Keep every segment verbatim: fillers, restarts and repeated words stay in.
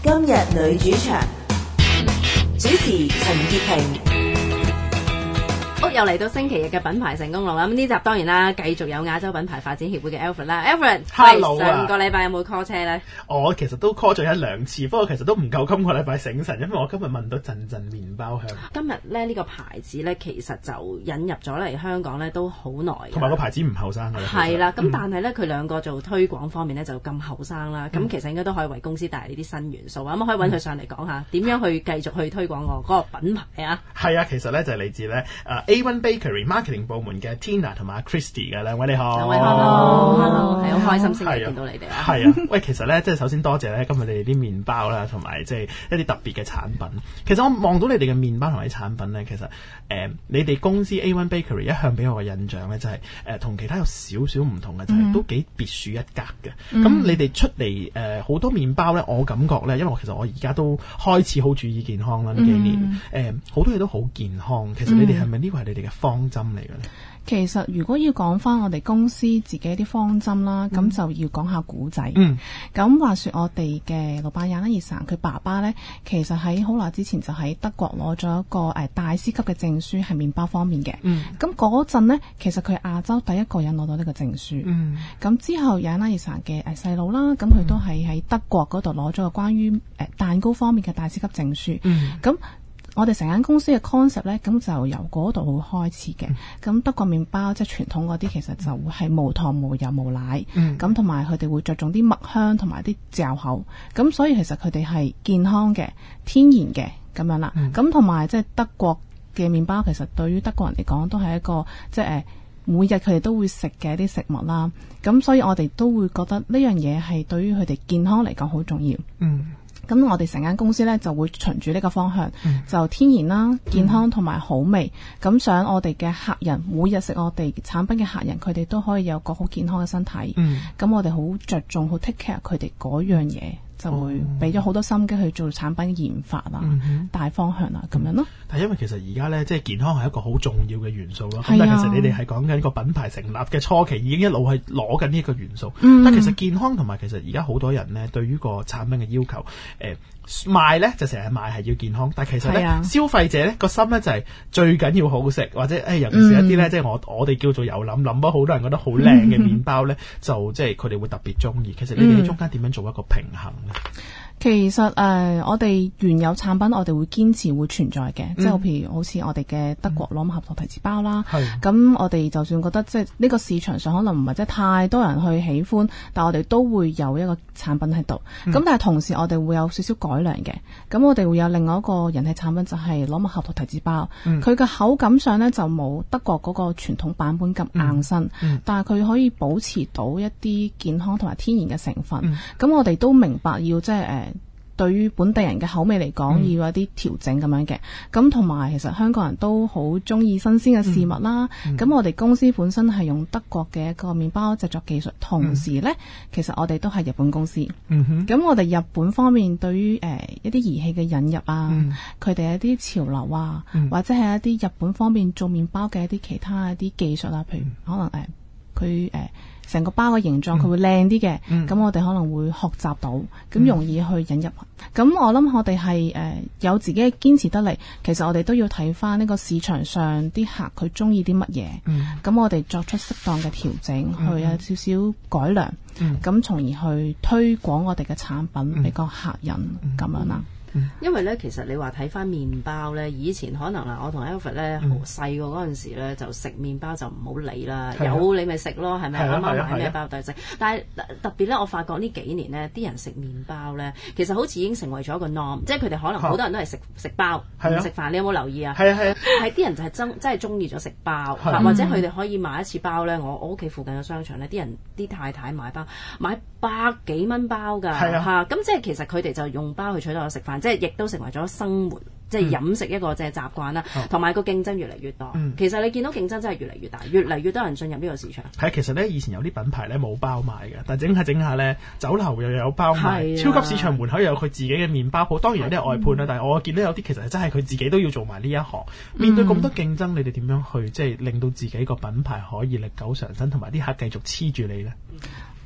今日女主場，主持陳潔平。 好，又嚟到星期日嘅品牌成功路啦！咁呢集當然啦，繼續有亞洲品牌發展協會嘅 Alfred 啦 ，Alfred，Hello 啊上個禮拜有冇 call 車咧？ 我其實都 call 咗一兩次，不過其實都唔夠今個禮拜醒神，因為我今日聞到陣陣麵包香。 今日咧呢、這個牌子咧，其實就引入咗嚟香港咧都好耐， 同埋個牌子唔後生㗎啦。 係啦，咁、 嗯、 但係咧佢兩個做推廣方面咧就咁後生啦，咁、嗯、其實應該都可以為公司帶嚟呢啲新元素啊！咁、嗯、可以揾佢上嚟講下點樣去繼續去推廣我嗰個品牌啊？ 係啊，其實咧就係、是、嚟自咧誒 A one Bakery Marketing 部門嘅 Tina 同埋 Christy 嘅兩位你好， 兩位 hello，hello 係好開心星期見到你哋啊！ 係啊，喂，其實咧即係首先多謝咧今日你哋啲麵包啦，同埋即係一啲特別嘅產品。其實我望到你哋嘅麵包同埋啲產品咧，其實誒、呃、你哋公司 A one Bakery 一向俾我嘅印象咧就係誒同其他有少少唔同嘅，就係、是、都幾別樹一格嘅。咁、嗯、你哋出嚟誒好多麵包咧，我感覺咧，因為我其實我而家都開始好注意健康啦，呢幾年誒好、呃、多嘢都好健康。其實你哋係咪呢個係你哋嘅方針嚟嘅咧？ 其實如果要講翻我哋公司自己啲方針啦，咁、嗯、就要講下古仔。咁、嗯、話說我哋嘅老闆亞拉熱神，佢爸爸呢，其實喺好耐之前就喺德國攞咗一個誒大師級嘅證書，係麵包方面嘅。咁嗰陣呢，其實佢係亞洲第一個人攞到呢個證書。咁、嗯、之後亞拉熱神嘅誒細佬啦，咁佢都係喺德國嗰度攞咗個關於誒蛋糕方面嘅大師級證書。咁、嗯我哋成間公司嘅 concept 咧，咁就由嗰度開始嘅。咁、嗯、德國麵包即係傳統嗰啲，其實就會係無糖、無油、無奶。咁同埋佢哋會着重啲麥香同埋啲嚼口。咁所以其實佢哋係健康嘅、天然嘅咁樣啦。咁同埋即係德國嘅麵包，其實對於德國人嚟講都係一個即係誒每日佢哋都會食嘅一啲食物啦。咁所以我哋都會覺得呢樣嘢係對於佢哋健康嚟講好重要。嗯。咁我哋成間公司咧就會循住呢個方向，嗯、就天然啦、健康同埋好味。咁、嗯、想我哋嘅客人每日食我哋產品嘅客人，佢哋都可以有個好健康嘅身體。咁、嗯、我哋好着重好 take care 佢哋嗰樣嘢，就會俾咗好多心機去做產品嘅研發啦、嗯、大方向啦咁樣咯。 但係因為其實而家咧，即係健康係一個好重要嘅元素咯。咁、啊、但係其實你哋係講緊個品牌成立嘅初期，已經一路係攞緊呢一個元素。嗯、但係其實健康同埋其實而家好多人咧，對於個產品嘅要求，誒、呃、賣咧就成日賣係要健康，但係其實咧、啊、消費者咧個心咧就係最緊要好食，或者誒、哎、尤其是一啲咧、嗯，即係我我哋叫做油淋淋咯，好多人覺得好靚嘅麵包咧、嗯，就即係佢哋會特別中意。其實你哋喺中間點樣做一個平衡咧？ 其實誒、呃，我哋原有產品我哋會堅持會存在嘅、嗯，即係譬如好似我哋嘅德國羅馬合桃提子包啦。咁、嗯、我哋就算覺得即係呢個市場上可能唔係即係太多人去喜歡，但我哋都會有一個產品喺度。咁、嗯、但係同時我哋會有少少改良嘅。咁我哋會有另外一個人氣產品就係羅馬合桃提子包。佢、嗯、嘅口感上呢，就冇德國嗰個傳統版本咁硬身，嗯嗯、但係佢可以保持到一啲健康同埋天然嘅成分。咁、嗯、我哋都明白要即係誒。對於本地人嘅口味嚟講、嗯，要有啲調整咁樣嘅。咁同埋其實香港人都好中意新鮮嘅事物啦。咁、嗯、我哋公司本身係用德國嘅一個麵包製作技術，同時呢，嗯、其實我哋都係日本公司。咁、嗯、我哋日本方面對於誒、呃、一啲儀器嘅引入啊，佢、嗯、哋一啲潮流啊，嗯、或者係一啲日本方面做麵包嘅一啲其他一啲技術啊，譬如可能誒佢誒。呃成個包嘅形狀佢會靚啲嘅，咁、嗯、我哋可能會學習到，咁、嗯、容易去引入。咁我諗我哋係誒有自己嘅堅持得嚟，其實我哋都要睇翻呢個市場上啲客佢中意啲乜嘢，咁、嗯、我哋作出適當嘅調整，嗯、去有少少改良，咁、嗯、從而去推廣我哋嘅產品俾個客人咁、嗯、樣啦。 因為咧，其實你話睇翻麵包咧，以前可能啦，我同 Alfred 咧好細個嗰陣時咧，就食麵包就唔好理啦，有你咪食咯，係咪啱啱買咩包都係食。但係特別咧，我發覺呢幾年咧，啲人食麵包咧，其實好似已經成為咗一個 norm，即係佢哋可能好多人都係食食包唔食飯。你有冇留意啊？係啊係啊，係啲人就係真真係中意咗食包，或者佢哋可以買一次包咧。我我屋企附近嘅商場咧，啲人啲太太買包買百幾蚊包㗎嚇，咁即係其實佢哋就用包去取代咗食飯。即係亦都成為咗生活，即係飲食一個即係習慣啦，同埋個競爭越嚟越多。嗯、其實你見到競爭真係越嚟越大，越嚟越多人進入呢個市場。係， 其實咧以前有啲品牌咧冇包賣嘅，但係整下整下咧，酒樓又有包賣，超級市場門口又有佢自己嘅麵包鋪。當然有啲係外判啦、嗯，但係我見到有啲其實真係佢自己都要做埋呢一行。面對咁多競爭，你哋點樣去即係令到自己個品牌可以歷久常新，同埋啲客繼續黐住你咧？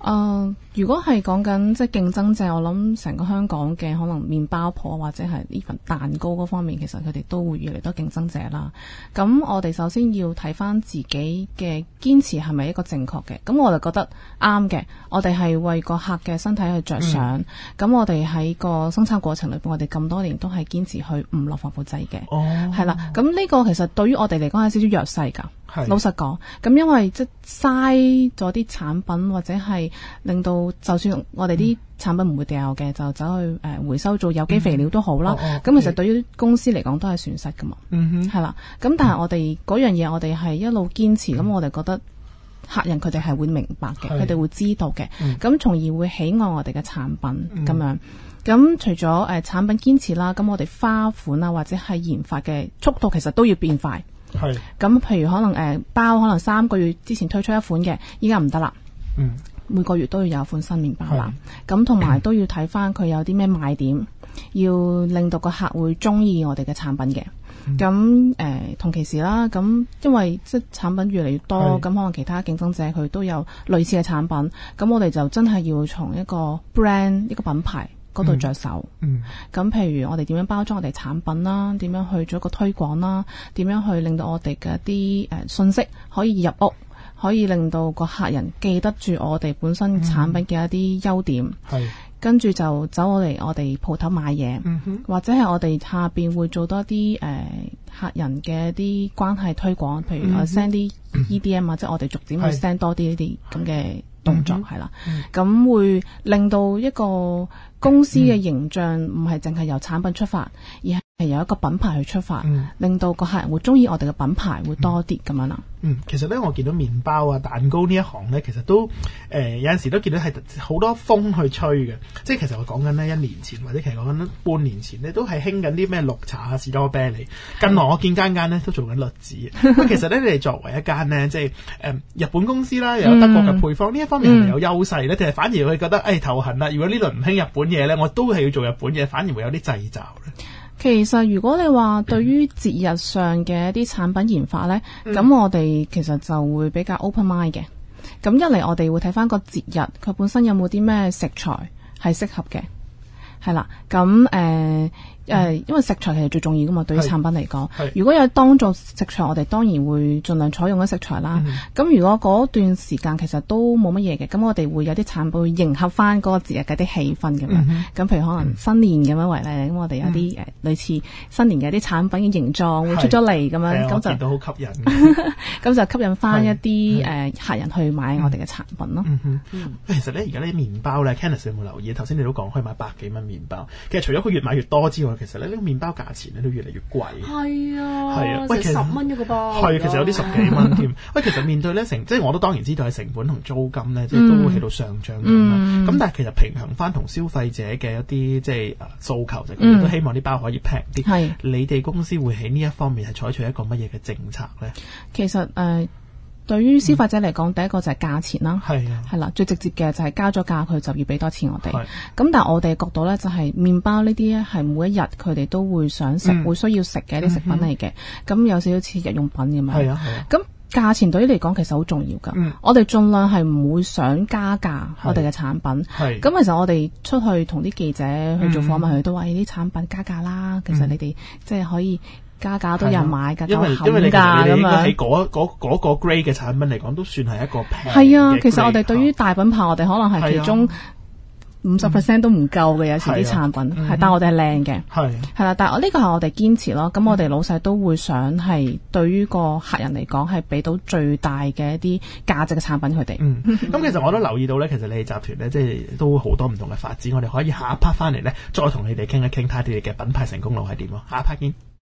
呃，如果係講緊即係競爭者，我諗成個香港嘅可能麵包鋪或者係呢份蛋糕嗰方面，其實佢哋都會越嚟越多競爭者啦。咁我哋首先要睇翻自己嘅堅持係咪一個正確嘅，咁我就覺得啱嘅。我哋係為個客嘅身體去着想，咁、嗯、我哋喺個生產過程裏邊，我哋咁多年都係堅持去唔落防腐劑嘅，係啦、哦。咁呢個其實對於我哋嚟講係少少弱勢㗎。老實講，咁因為即係嘥咗啲產品，或者係令到就算我哋啲產品唔會掉嘅，嗯、就走去誒、呃、回收做有機肥料都好啦。咁、嗯哦哦、其實對於公司嚟講都係損失噶嘛。嗯哼，係啦。咁但係我哋嗰樣嘢，我哋係一路堅持。咁、嗯、我哋覺得客人佢哋係會明白嘅，佢哋會知道嘅。咁、嗯、從而會喜愛我哋嘅產品咁、嗯、樣。咁除咗誒、呃、產品堅持啦，咁我哋花款啊或者係研發嘅速度其實都要變快。係咁，譬如可能誒、呃、包可能三個月之前推出一款嘅，依家唔得啦。嗯，每個月都要有一款新麵包啦。咁同埋都要睇翻佢有啲咩賣點，要令到個客會中意我哋嘅產品嘅。咁誒、呃、同其時啦，咁因為即係產品越嚟越多，咁可能其他競爭者佢都有類似嘅產品，咁我哋就真係要從一個 brand 一個品牌嗰度着手，咁、嗯嗯、譬如我哋點樣包裝我哋產品啦，點樣去做一個推廣啦，點樣去令到我哋嘅一啲誒信息可以入屋，可以令到個客人記得住我哋本身產品嘅一啲優點，嗯、跟住就走我嚟我哋鋪頭買嘢，嗯、或者係我哋下邊會做多啲誒、呃、客人嘅一啲關係推廣，譬如我 send 啲 E D M 啊、嗯，即係我哋逐漸去 send 多啲呢啲咁嘅動作係啦，咁、嗯、會令到一個公司嘅形象唔係淨係由產品出發，而係由一個品牌去出發，嗯、令到個客人會中意我哋嘅品牌會多啲咁樣啦。 嗯，其實咧我見到麵包啊、蛋糕呢一行咧，其實都誒、呃、有陣時都見到係好多風去吹嘅。即係其實我講緊呢一年前或者其實講緊半年前咧，都係興緊啲咩綠茶啊、士多啤梨。近來我見間間咧都做緊栗子。其實咧你哋作為一間咧即係誒、呃、日本公司啦，又有德國嘅配方，呢、嗯、一方面係咪有優勢咧？定係、嗯、反而會覺得誒、哎、頭痕啦？如果呢輪唔興日本嘢咧，我都係要做日本嘢，反而會有啲掣肘咧。 其實如果你話對於節日上嘅一啲產品研發咧，咁、嗯、我哋其實就會比較 open mind 嘅。咁一嚟我哋會睇翻個節日，佢本身有冇啲咩食材係適合嘅，係啦。咁誒誒，因為食材其實最重要噶嘛，對於產品嚟講。如果有當造食材，我哋當然會盡量採用嗰食材啦。咁、嗯、如果嗰段時間其實都冇乜嘢嘅，咁我哋會有啲產品會迎合翻嗰個節日嘅啲氣氛咁樣。咁、嗯、譬如可能新年咁樣為例，咁、嗯、我哋有啲誒、嗯、類似新年嘅啲產品嘅形狀會出咗嚟咁樣，咁就見到好吸引。 咁就吸引翻一啲誒客人去買我哋嘅產品咯。 嗯嗯嗯、其實咧，而家啲麵包咧 Candice 有冇留意？頭先你都講可以買百幾蚊麵包，其實除咗佢越買越多之外，其實咧呢、這個麵包價錢咧都越嚟越貴。 係啊， 係啊，喂， 十蚊一個包。 係，其實有啲十幾蚊添。喂，其實面對咧成，即係我都當然知道係成本同租金咧，即係都會喺度上漲咁啦。咁、嗯、但係其實平衡翻同消費者嘅一啲即係訴求，就佢哋都希望啲包可以平啲。係、嗯，你哋公司會喺呢一方面係採取一個乜嘢嘅政策咧？ 其實誒。呃對於消費者嚟講，嗯、第一個就係價錢啦，係啊，係啦，最直接嘅就係加咗價，佢就要俾多錢我哋。咁但係我哋角度咧，就係麵包呢啲咧，係每一日佢哋都會想食，嗯、會需要食嘅一啲食品嚟嘅。咁、嗯、有少少似日用品咁樣。係啊係啊。咁價錢對於嚟講其實好重要㗎。嗯、我哋盡量係唔會想加價我哋嘅產品。係。咁其實我哋出去同啲記者去做訪問，佢、嗯、都話：啲產品加價啦。其實你哋即係可以。加價都有人買㗎， 因為因為你哋應該喺嗰嗰嗰個 grade 嘅產品嚟講，都算係一個平。 係啊，其實我哋對於大品牌，我哋可能係其中五十 percent 都唔夠嘅，有時啲產品係，但係我哋係靚嘅，係係啦。但係我呢個係我哋堅持咯。咁我哋老細都會想係對於個客人嚟講係俾到最大嘅一啲價值嘅產品佢哋。嗯， 咁其實我都留意到咧，其實你哋集團咧，即係都好多唔同嘅發展。我哋可以下一 part 翻嚟咧，再同你哋傾一傾，睇下你哋嘅品牌成功路係點咯。下一 part 見。